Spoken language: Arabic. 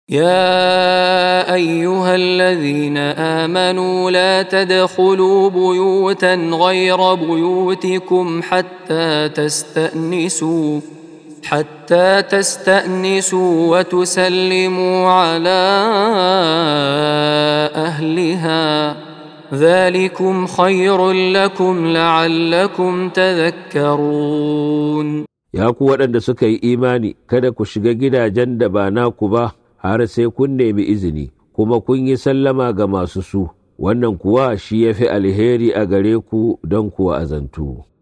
يا أيها الذين آمنوا لا تدخلوا بيوتا غير بيوتكم حتى تستأنسوا وتسلموا على أهلها ذلكم خير لكم لعلكم تذكرون. Ya ku waɗanda suka yi imani, kada ku shiga gidajen da ba naku ba har sai kun nemi izini, kuma kun yi sallama ga masu su, wannan kuwa shi ya fi alheri a gare ku don ku wa'azantu.